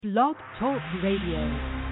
Blog Talk Radio.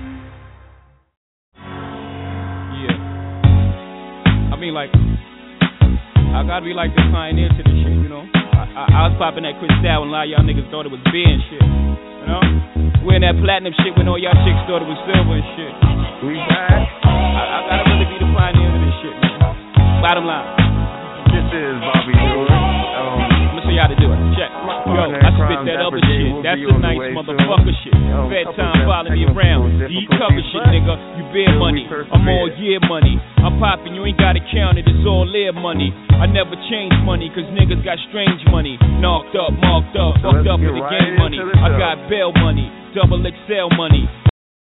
Yeah. I mean, like, I gotta be like the pioneer to this shit, you know? I was popping that Cristal when a lot of y'all niggas thought it was beer and shit, you know? Wearing that platinum shit when all y'all chicks thought it was silver and shit. We back. I gotta really be the pioneer to this shit, man. Bottom line. This is Bobby Jordan. I'm gonna show you how to do it. Check. Yo, I spit that other shit. That's the nice motherfucker shit. Bedtime following me around. You cover shit, nigga. You bear money. I'm all year money. I'm popping, you ain't gotta count it. It's all air money. I never change money, cause niggas got strange money. Knocked up, marked up, fucked up with the game money. I got bail money, double XL money.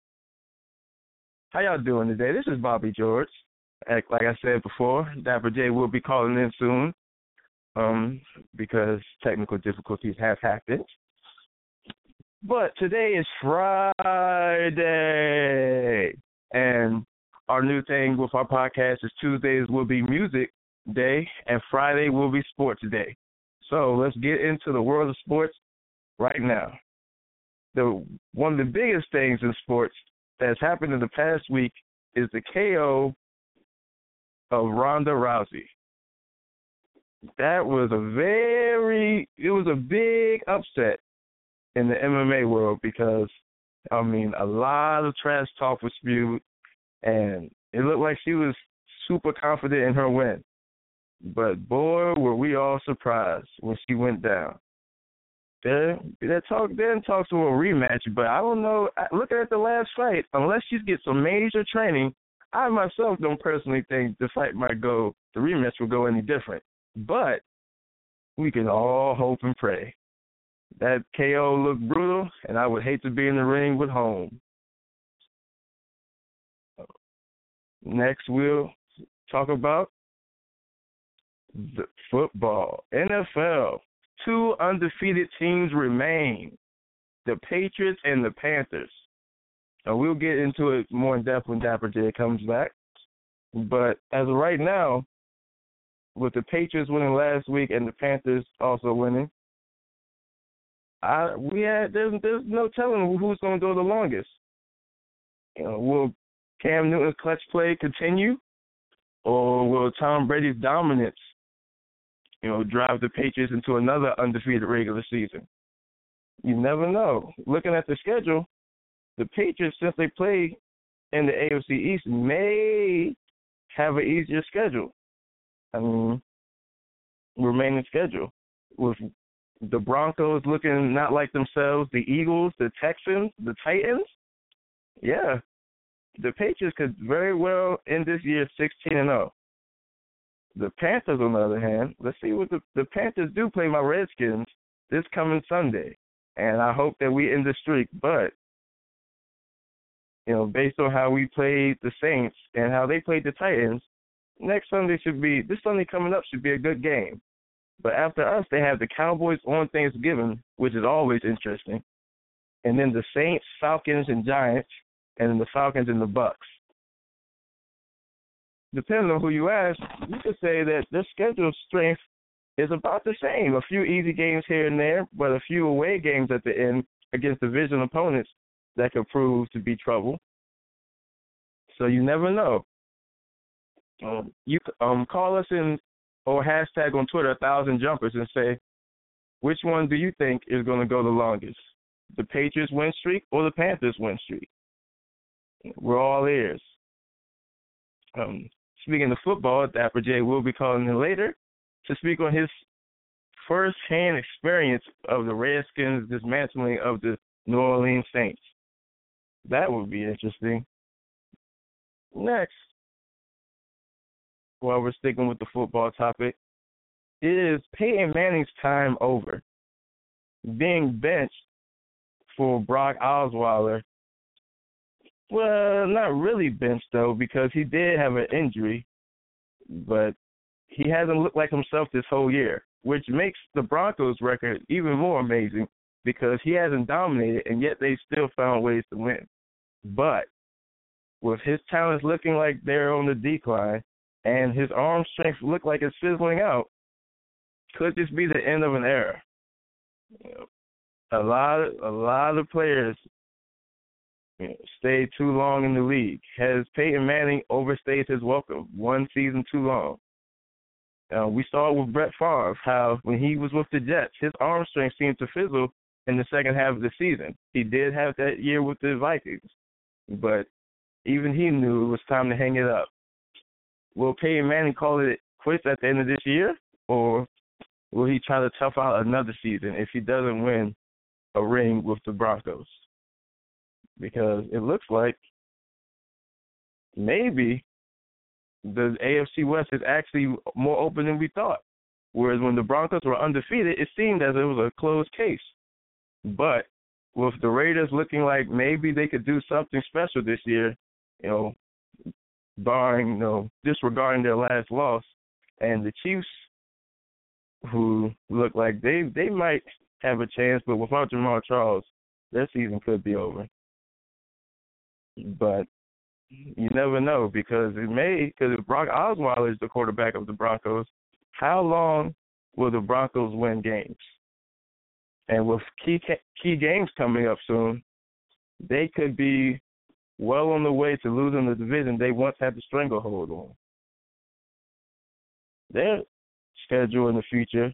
How y'all doing today? This is Bobby George. Like I said before, Dapper J will be calling in soon. Because technical difficulties have happened. But today is Friday, and our new thing with our podcast is Tuesdays will be music day, and Friday will be sports day. So let's get into the world of sports right now. One of the biggest things in sports that's happened in the past week is the KO of Ronda Rousey. That was a big upset in the MMA world because, I mean, a lot of trash talk was spewed, and it looked like she was super confident in her win. But, boy, were we all surprised when she went down. That talk then talks to a rematch, but I don't know. Looking at the last fight, unless she gets some major training, I myself don't personally think the rematch will go any different. But we can all hope and pray. That KO looked brutal, and I would hate to be in the ring with Holmes. Next, we'll talk about the football. NFL. 2 undefeated teams remain, the Patriots and the Panthers. Now, we'll get into it more in depth when Dapper J comes back. But as of right now, with the Patriots winning last week and the Panthers also winning, there's no telling who's going to go the longest. Will Cam Newton's clutch play continue, or will Tom Brady's dominance, drive the Patriots into another undefeated regular season? You never know. Looking at the schedule, the Patriots, since they play in the AFC East, may have an easier schedule. Remaining schedule with the Broncos looking not like themselves, the Eagles, the Texans, the Titans. Yeah, the Patriots could very well end this year 16-0. The Panthers, on the other hand, let's see what the Panthers do play my Redskins this coming Sunday, and I hope that we end the streak. But based on how we played the Saints and how they played the Titans, this Sunday coming up should be a good game. But after us, they have the Cowboys on Thanksgiving, which is always interesting. And then the Saints, Falcons, and Giants, and then the Falcons and the Bucks. Depending on who you ask, you could say that their schedule strength is about the same. A few easy games here and there, but a few away games at the end against division opponents that could prove to be trouble. So you never know. You call us in or hashtag on Twitter 1,000Jumpers and say, which one do you think is going to go the longest? The Patriots win streak or the Panthers win streak? We're all ears. Speaking of football, Dapper J will be calling in later to speak on his first-hand experience of the Redskins' dismantling of the New Orleans Saints. That would be interesting. Next, while we're sticking with the football topic, is Peyton Manning's time over? Being benched for Brock Osweiler. Well, not really benched, though, because he did have an injury, but he hasn't looked like himself this whole year, which makes the Broncos' record even more amazing because he hasn't dominated, and yet they still found ways to win. But with his talents looking like they're on the decline and his arm strength look like it's fizzling out, could this be the end of an era? A lot of players stayed too long in the league? Has Peyton Manning overstayed his welcome? One season too long? We saw it with Brett Favre, how when he was with the Jets, his arm strength seemed to fizzle in the second half of the season. He did have that year with the Vikings, but even he knew it was time to hang it up. Will Peyton Manning call it quits at the end of this year, or will he try to tough out another season if he doesn't win a ring with the Broncos? Because it looks like maybe the AFC West is actually more open than we thought. Whereas when the Broncos were undefeated, it seemed as if it was a closed case. But with the Raiders looking like maybe they could do something special this year, barring, disregarding their last loss, and the Chiefs, who look like they might have a chance, but without Jamal Charles, their season could be over. But you never know, because if Brock Osweiler is the quarterback of the Broncos, how long will the Broncos win games? And with key games coming up soon, they could be well on the way to losing the division they once had the stranglehold on. Their schedule in the future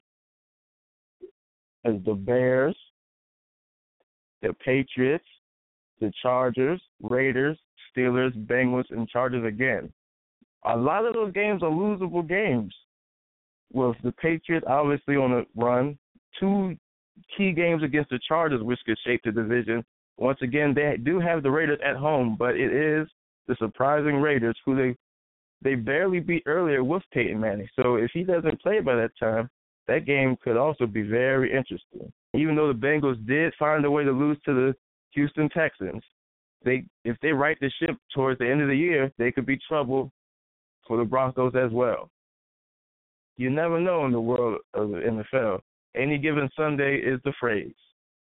is the Bears, the Patriots, the Chargers, Raiders, Steelers, Bengals, and Chargers again. A lot of those games are losable games. With the Patriots obviously on a run, 2 key games against the Chargers, which could shape the division. Once again, they do have the Raiders at home, but it is the surprising Raiders who they barely beat earlier with Peyton Manning. So if he doesn't play by that time, that game could also be very interesting. Even though the Bengals did find a way to lose to the Houston Texans, if they right the ship towards the end of the year, they could be trouble for the Broncos as well. You never know in the world of the NFL. Any given Sunday is the phrase.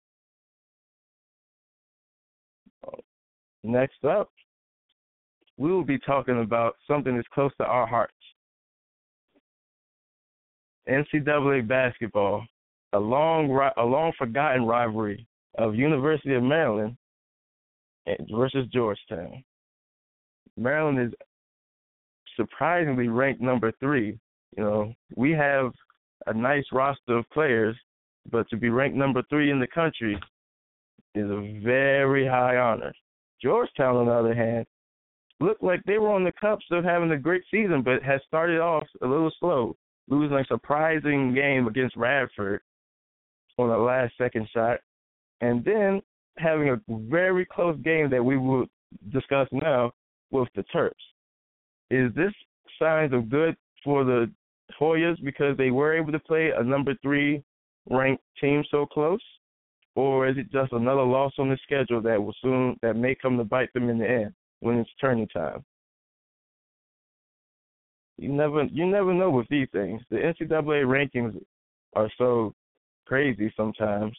Next up, we will be talking about something that's close to our hearts. NCAA basketball, a long forgotten rivalry of University of Maryland versus Georgetown. Maryland is surprisingly ranked number 3. We have a nice roster of players, but to be ranked number 3 in the country is a very high honor. Georgetown, on the other hand, looked like they were on the cusp of having a great season, but has started off a little slow, losing a surprising game against Radford on a last-second shot, and then having a very close game that we will discuss now with the Terps. Is this signs of good for the Hoyas because they were able to play a number 3 ranked team so close? Or is it just another loss on the schedule that may come to bite them in the end when it's turning time? You never know with these things. The NCAA rankings are so crazy sometimes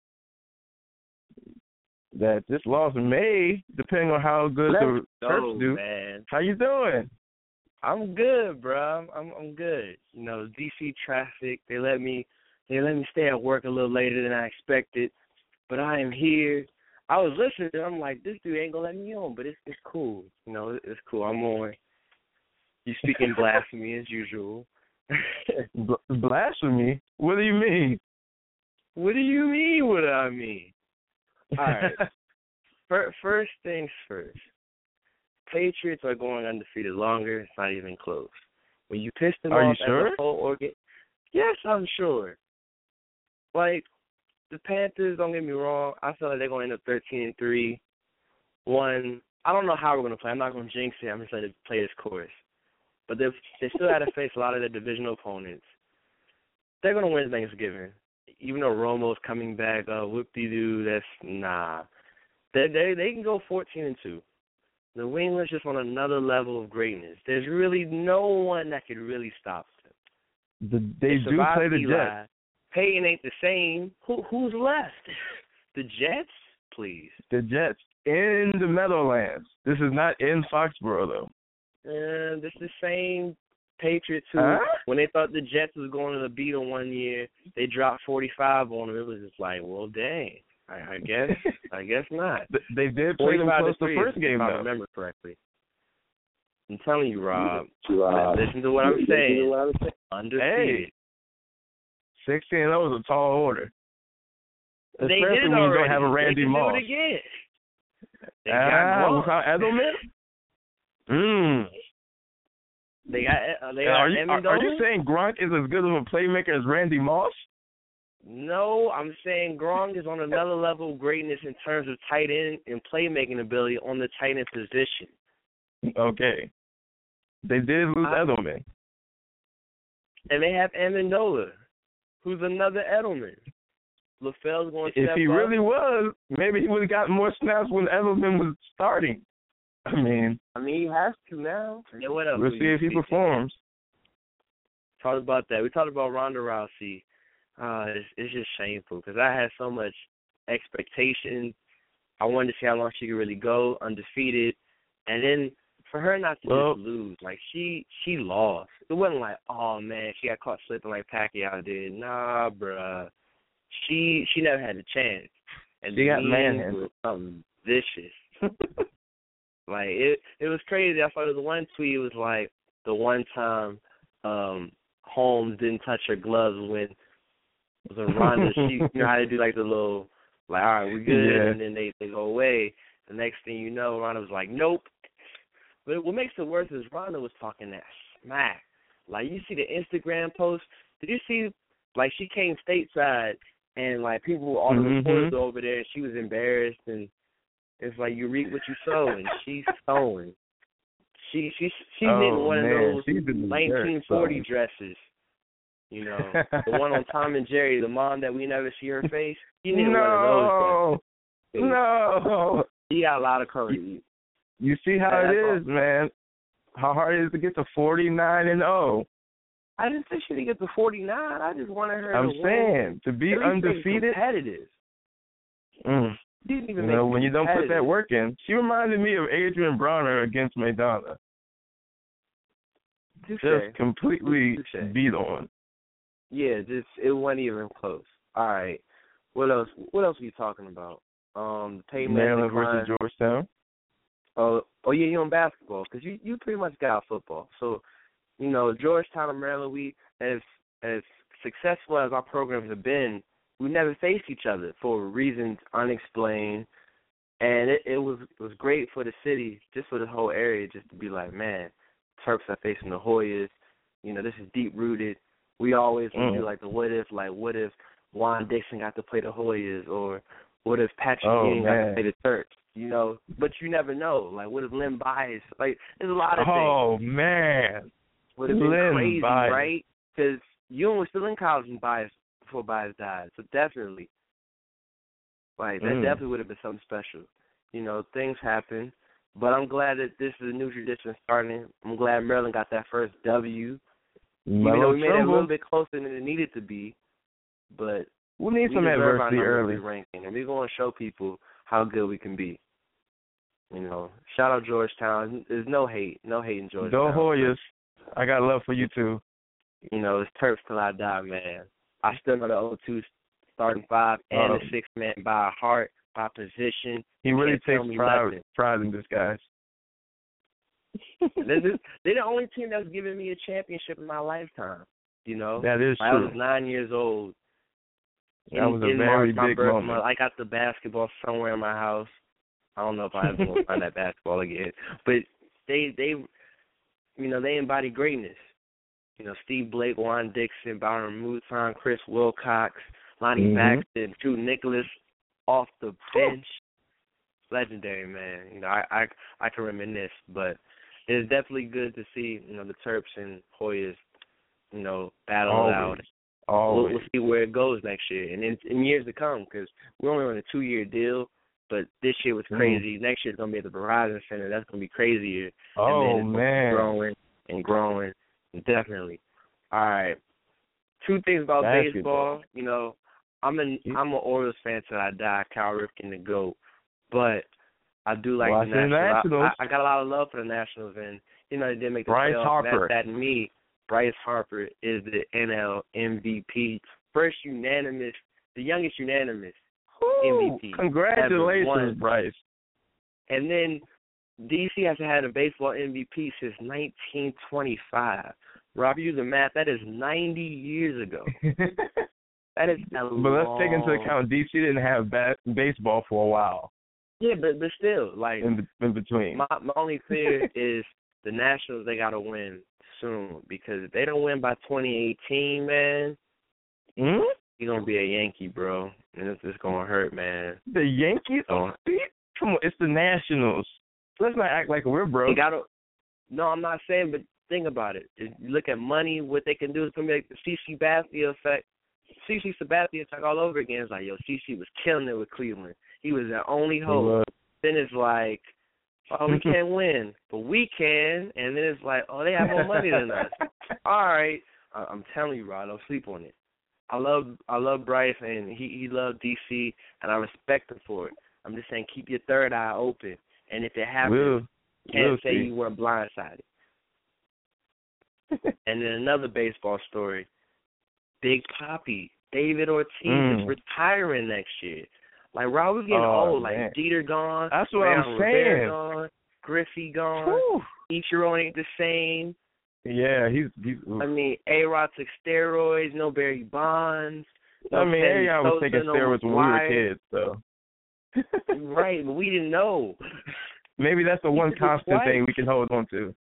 that this loss may, depending on how good the Terps do. Man. How you doing? I'm good, bro. I'm good. DC traffic. They let me stay at work a little later than I expected. But I am here. I was listening, and I'm like, this dude ain't gonna let me on, but it's cool. It's cool. I'm on. You speaking blasphemy as usual. Blasphemy? What do you mean? What do you mean? What do I mean? All right. First things first. Patriots are going undefeated longer. It's not even close. When you piss them off as a whole organ, yes, I'm sure. Like, the Panthers, don't get me wrong, I feel like they're going to end up 13-3. I don't know how we're going to play. I'm not going to jinx it. I'm just going to play this course. But they still had to face a lot of their divisional opponents. They're going to win Thanksgiving. Even though Romo's coming back, whoop-de-doo, that's nah. They can go 14-2. The Wingers just on another level of greatness. There's really no one that could really stop them. They do play the Jets. Peyton ain't the same. Who's left? The Jets? Please. The Jets in the Meadowlands. This is not in Foxborough, though. This is the same Patriots who, when they thought the Jets was going to beat them one year, they dropped 45 on them. It was just like, well, dang. I guess not. They did play them close the first game, if I remember correctly. I'm telling you, Rob. Listen to what I'm saying. Undefeated. Hey, 16-0 is a tall order. They Especially did it when already. you don't have a Randy Moss. They can do it again. They got without Edelman? They got Amendola? Are you saying Gronk is as good of a playmaker as Randy Moss? No, I'm saying Gronk is on another level of greatness in terms of tight end and playmaking ability on the tight end position. Okay. They did lose Edelman. And they have Amendola, who's another Edelman. LaFell's going to step up. If he really was, maybe he would have gotten more snaps when Edelman was starting. I mean, he has to now. Yeah, what else? We'll see if he performs. Talked about that. We talked about Ronda Rousey. It's just shameful because I had so much expectation. I wanted to see how long she could really go undefeated, and then for her not to just lose, like she lost. It wasn't like, oh man, she got caught slipping like Pacquiao did. Nah, bruh. She never had a chance, and she got manhandled. Something vicious. Like it was crazy. I saw there was one tweet. It was like the one time Holmes didn't touch her gloves when it was Ronda. She, you know how they do like the little, like, all right, we're good, and then they go away. The next thing you know, Ronda was like, nope. But what makes it worse is Ronda was talking that smack. Like you see the Instagram post. Did you see? Like she came stateside, and like people, all the reporters were over there, and she was embarrassed, and it's like you reap what you sow, and she's sowing. She's in one of those 1940 dresses. You know, the one on Tom and Jerry, the mom that we never see her face. She needed one of those dresses. No. She got a lot of courage. You see how it is, man. How hard it is to get to 49-0. I didn't say she didn't get to 49. I just wanted her to win. To be undefeated. Competitive. Didn't even when you don't put that work in. She reminded me of Adrian Bronner against Maidana. Just completely beat on. Yeah, it wasn't even close. All right. What else are you talking about? Maryland versus Georgetown. Oh yeah, you're on basketball because you pretty much got football. So, you know, Georgetown and Maryland, we as successful as our programs have been, we never faced each other for reasons unexplained, and it was great for the city, just for the whole area, just to be like, man, Terps are facing the Hoyas. You know, this is deep rooted. We always want to do like the what if Juan Dixon got to play the Hoyas, or what if Patrick Ewing got to play the Terps? You know, but you never know. Like, what if Len Bias? Like, there's a lot of things. Oh man, would have been crazy, Bias. Right? Because Ewing was still in college and Bias before Bias died, so definitely, like that definitely would have been something special. You know, things happen, but I'm glad that this is a new tradition starting. I'm glad Maryland got that first W. Even though we made it a little bit closer than it needed to be, but we need some adversity early. Ranking, and we're going to show people how good we can be. You know, shout out Georgetown. There's no hate in Georgetown. Go Hoyas. I got love for you too. You know, it's Terps till I die, man. I still know the 0-2 starting five and the sixth man by heart, by position. He really takes pride in this, guys. They're the only team that's given me a championship in my lifetime. You know, that is true. I was 9 years old. That was a very big moment. I got the basketball somewhere in my house. I don't know if I ever will find that basketball again. But they embody greatness. You know, Steve Blake, Juan Dixon, Byron Mouton, Chris Wilcox, Lonnie Baxter, Drew Nicholas off the bench. Legendary, man. You know, I can reminisce, but it's definitely good to see, you know, the Terps and Hoyas, you know, battle it out. We'll see where it goes next year and in years to come, because we're only on a 2-year deal. But this year was crazy. Next year's going to be at the Verizon Center. That's going to be crazier. Oh, and man. Growing. Definitely. All right. 2 things about baseball. You know, I'm an Orioles fan till I die. Cal Ripken the GOAT. But I do like the Nationals. I got a lot of love for the Nationals. And, you know, they did make the Bryce playoffs. Harper. That and me. Bryce Harper is the NL MVP. The youngest unanimous. MVP. Congratulations, Bryce. And then DC hasn't had a baseball MVP since 1925. Rob, you do the math. That is 90 years ago. That is a But let's take into account DC didn't have baseball for a while. Yeah, but still, like in between. My only fear is the Nationals. They gotta win soon, because if they don't win by 2018, man, you're gonna be a Yankee, bro, and it's gonna hurt, man. The Yankees? Come on, it's the Nationals. Let's not act like we're broke. No, I'm not saying, but think about it. If you look at money, what they can do, is gonna be like the CC Sabathia effect. CC Sabathia effect all over again. It's like, yo, CC was killing it with Cleveland. He was their only hope. Then it's like, oh, we can't win, but we can. And then it's like, oh, they have more money than us. All right, I'm telling you, Rod, don't sleep on it. I love Bryce, and he loved DC, and I respect him for it. I'm just saying, keep your third eye open, and if it happens, you can't say you weren't blindsided. And then another baseball story: Big Papi, David Ortiz is retiring next year. Like, Rob, we're getting old. Like, man. Jeter gone. That's what I'm saying. Gone, Griffey gone. Ichiro ain't the same. Yeah, he's I mean, A-Rod took steroids. No Barry Bonds. No, I mean, A-Rod was taking steroids when we were kids, so. Right, but we didn't know. Maybe that's the one constant thing we can hold on to.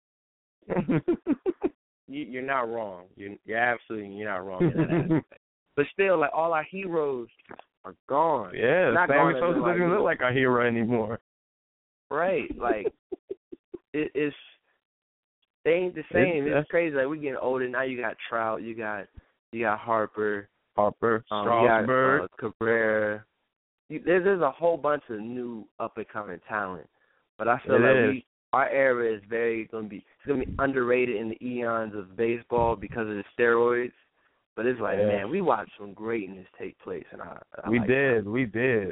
You're not wrong. You're not wrong in that aspect. But still, like, all our heroes are gone. Yeah, Sammy Sosa doesn't even look like our hero anymore. Right, like it's they ain't the same. It's crazy. Like, we're getting older now. You got Trout, you got Harper, Strasburg, Cabrera. There's a whole bunch of new up and coming talent. But I feel like our era is gonna be underrated in the eons of baseball because of the steroids. But it's like, man, we watched some greatness take place, and we did.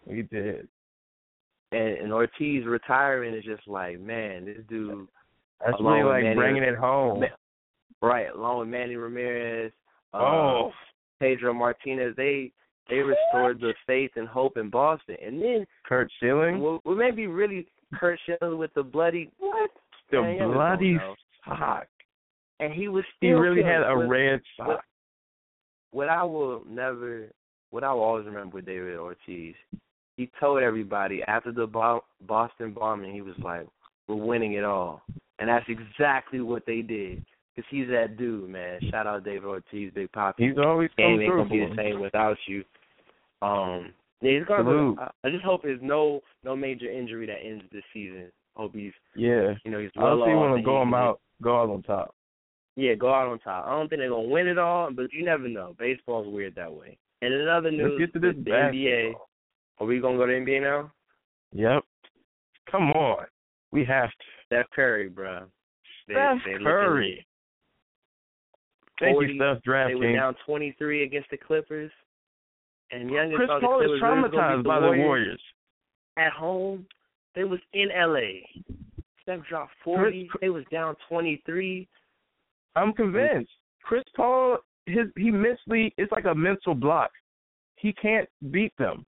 And Ortiz retiring is just like, man, this dude. That's really like bringing it home. Right, along with Manny Ramirez, Pedro Martinez, they restored the faith and hope in Boston. And then Curt Schilling. Well, maybe really Curt Schilling with the bloody bloody sock. And he was still. He really had a red sock. What I will always remember with David Ortiz, he told everybody after the Boston bombing, he was like, "We're winning it all," and that's exactly what they did. Because he's that dude, man. Shout out David Ortiz, Big Papi. He's always game ain't gonna be the same without you. He's gonna. I just hope there's no major injury that ends this season. Hope he's he's well off. I want to go out on top. Yeah, go out on top. I don't think they're gonna win it all, but you never know. Baseball's weird that way. And in other news, let's get to this the NBA. Are we gonna go to the NBA now? Yep. Come on, we have to. Steph Curry, bro. Steph Curry. Thank you, Steph. Draft They were down 23 against the Clippers. And Chris Paul is traumatized by the Warriors. At home, they was in LA. Steph dropped 40. They was down 23. I'm convinced. Chris Paul, he mentally, it's like a mental block. He can't beat them.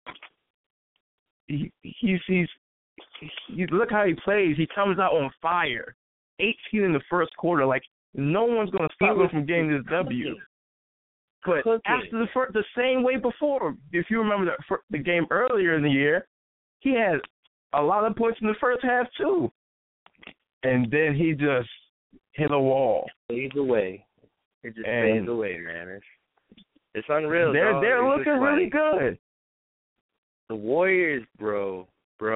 He's look how he plays. He comes out on fire. 18 in the first quarter. Like, no one's going to stop him from getting this W. But after the same way before, if you remember the game earlier in the year, he had a lot of points in the first half too. And then he just hit a wall. Fades away. It just fades away, man. It's unreal. They're looking really good. The Warriors, bro.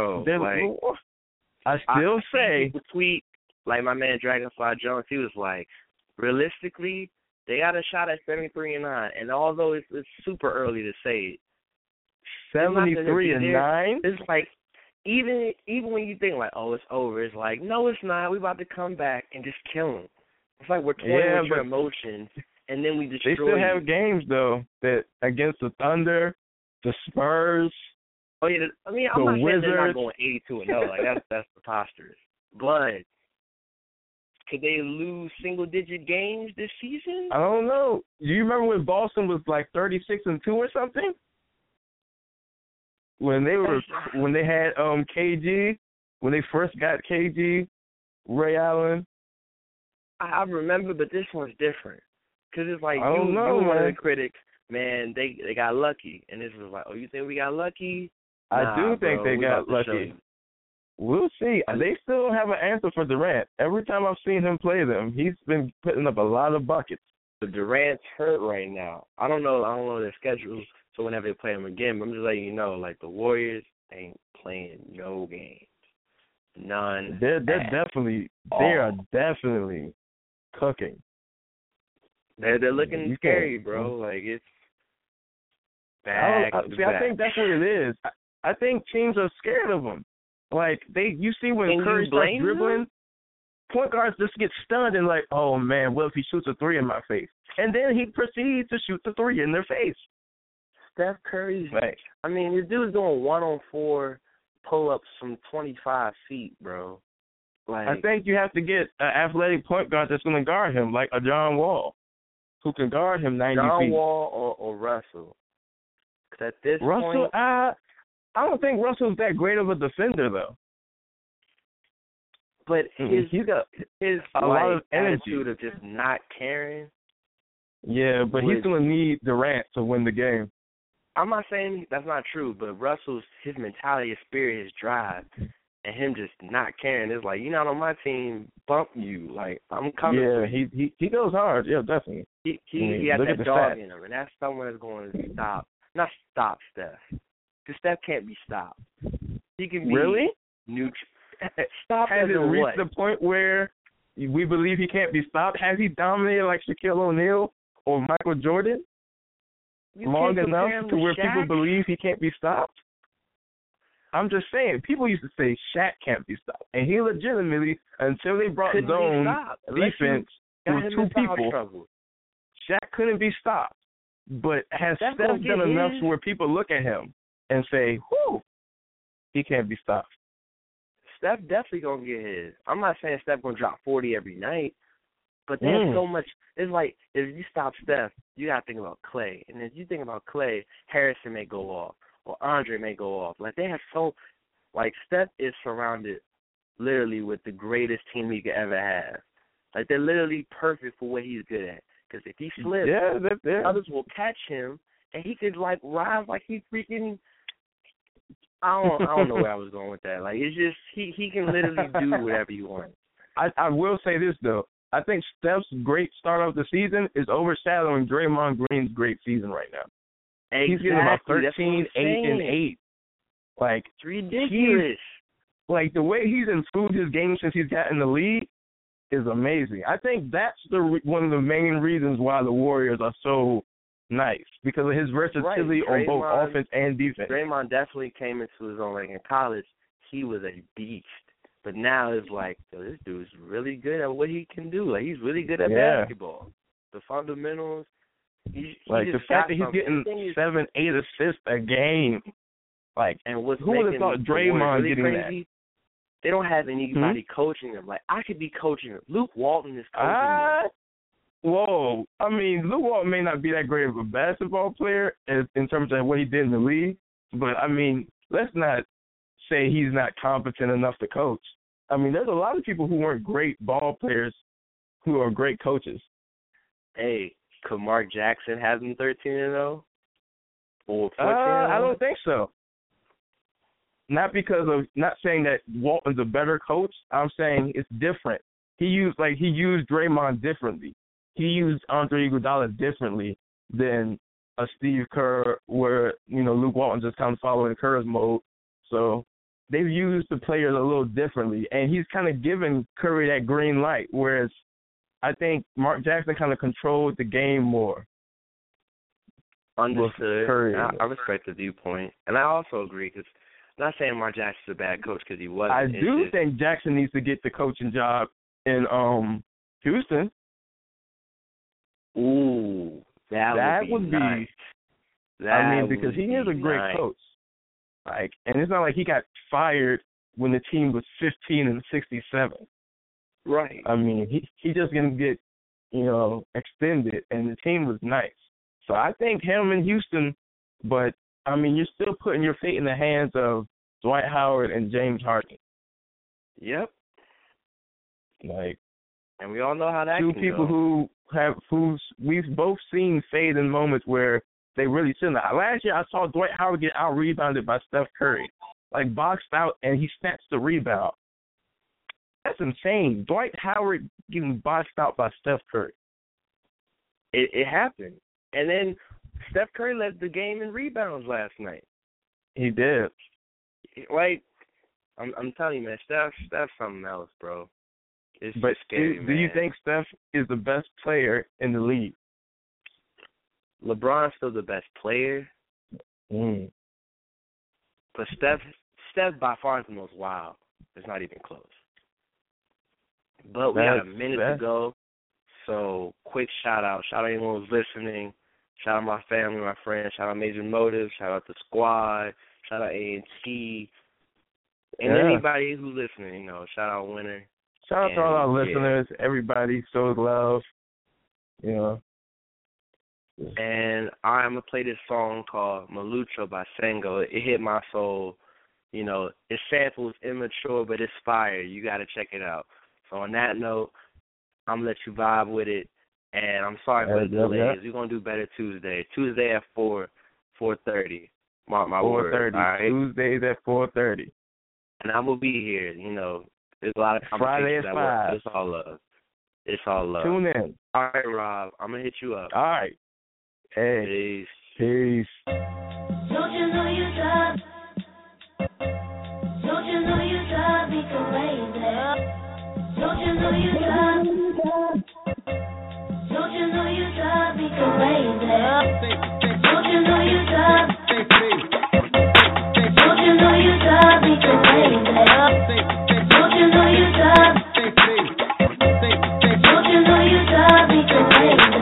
I still say people tweet, like my man Dragonfly Jones, he was like, realistically, they got a shot at 73-9, and although it's super early to say it, 73-9. It's like even when you think like, oh, it's over, it's like, no, it's not. We about to come back and just kill them. It's like we're toying with your emotions, and then we destroy. They still have games though that against the Thunder, the Spurs. Oh yeah, I mean, I'm not saying they're not going 82-0. Like that's preposterous. But could they lose single-digit games this season? I don't know. Do you remember when Boston was like 36-2 or something? when they had KG, when they first got KG, Ray Allen. I remember, but this one's different. Because it's like, I don't know, you one of man. the critics, man, they got lucky. And this was like, oh, you think we got lucky? I do think bro, they we got about to show lucky. you. We'll see. They still don't have an answer for Durant. Every time I've seen him play them, he's been putting up a lot of buckets. But Durant's hurt right now. I don't know their schedule, so whenever they play him again, but I'm just letting you know, like, the Warriors ain't playing no games. None. They are definitely cooking. They're looking scary, bro. Like, it's back to back. I think that's what it is. I think teams are scared of them. Like, you see when Curry starts dribbling, point guards just get stunned and like, oh, man, what if he shoots a three in my face? And then he proceeds to shoot the three in their face. Steph Curry's, right. I mean, this dude's doing 1-on-4 pull-ups from 25 feet, bro. Like, I think you have to get an athletic point guard that's going to guard him, like a John Wall, who can guard him 90 feet. John Wall or Russell. Because at this point, I don't think Russell's that great of a defender, though. But he's got a lot of energy. Attitude of just not caring. Yeah, but he's going to need Durant to win the game. I'm not saying that's not true, but his mentality, his spirit, his drive, and him just not caring. It's like, you're not on my team, bump you. Like, I'm coming. Yeah, he goes hard. Yeah, definitely. He has that dog in him, and that's someone that's going to not stop Steph. Because Steph can't be stopped. He can be really neutral. Stop has it reached the point where we believe he can't be stopped? Has he dominated like Shaquille O'Neal or Michael Jordan long enough to where people believe he can't be stopped? I'm just saying, people used to say Shaq can't be stopped. And he legitimately, until they brought zone defense with two people, Shaq couldn't be stopped. But has Steph done enough to where people look at him and say, whoo, he can't be stopped? Steph definitely going to get his. I'm not saying Steph going to drop 40 every night, but there's so much. It's like, if you stop Steph, you got to think about Clay. And if you think about Clay, Harrison may go off, or Andre may go off. Like, they have Steph is surrounded literally with the greatest team he could ever have. Like, they're literally perfect for what he's good at. Because if he slips, others will catch him, and he could, like, rise like he's freaking – I don't know where I was going with that. Like, it's just he can literally do whatever he wants. I will say this, though. I think Steph's great start of the season is overshadowing Draymond Green's great season right now. Exactly. He's getting about 13, 8, and 8. Like, it's ridiculous. Like, the way he's improved his game since he's gotten in the league is amazing. I think that's one of the main reasons why the Warriors are so nice, because of his versatility on both offense and defense. Draymond definitely came into his own. Like, in college, he was a beast. But now it's like, yo, this dude's really good at what he can do. Like, he's really good at basketball. The fundamentals. Like, the fact that he's getting 7, 8 assists a game. Like, and who would have thought Draymond really getting crazy, that? They don't have anybody coaching them. Like, I could be coaching them. Luke Walton is coaching them. Whoa. I mean, Luke Walton may not be that great of a basketball player in terms of what he did in the league, but, I mean, let's not say he's not competent enough to coach. I mean, there's a lot of people who weren't great ball players who are great coaches. Hey, could Mark Jackson have them 13-0? Or 14-0? I don't think so. Not saying that Walton's a better coach. I'm saying it's different. He used Draymond differently. He used Andre Iguodala differently than a Steve Kerr, where, Luke Walton just kind of following Kerr's mode. So they've used the players a little differently, and he's kind of given Curry that green light, whereas I think Mark Jackson kind of controlled the game more. Understood. I respect the viewpoint, and I also agree, because I'm not saying Mark Jackson's a bad coach because he wasn't. I do think Jackson needs to get the coaching job in Houston. Ooh, that would be nice. Because he is a great coach. Like, and it's not like he got fired when the team was 15-67. Right. I mean, he just gonna get, extended, and the team was nice. So I think him in Houston, but I mean, you're still putting your fate in the hands of Dwight Howard and James Harden. Yep. Like, and we all know how that two can people go. we've both seen fade in moments where they really shouldn't. Last year, I saw Dwight Howard get out rebounded by Steph Curry, like boxed out, and he snatched the rebound. That's insane. Dwight Howard getting boxed out by Steph Curry. It happened, and then Steph Curry led the game in rebounds last night. He did. Like, I'm telling you, man, Steph's something else, bro. It's but just scary, do you think Steph is the best player in the league? LeBron's still the best player, but Steph by far is the most wild. It's not even close. But we got a minute to go, so quick shout out. Shout out anyone who's listening. Shout out my family, my friends. Shout out Major Motive. Shout out the squad. Shout out A&T. And anybody who's listening, shout out Winter. Shout out to all our listeners, everybody, shows love, And I'm going to play this song called Malucho by Sengo. It hit my soul. It samples immature, but it's fire. You got to check it out. So on that note, I'm going to let you vibe with it. And I'm sorry for the delays. We're going to do better Tuesday. Tuesday at 4:30. Mark my word. 4:30. Right? Tuesdays at 4:30. And I'm going to be here. There's a lot of Friday at 5. It's all love. It's all love. Tune in. All right, Rob. I'm going to hit you up. All right. Hey. Peace. Don't you know you drive? Don't you know you drive me crazy? Don't you know you drive? Don't you know you drive me crazy? Don't you know you drive? Don't you know you drive me crazy? Don't you know you drive? Don't you know you drive me crazy?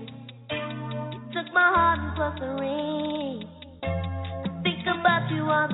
plus a ring. I think about you all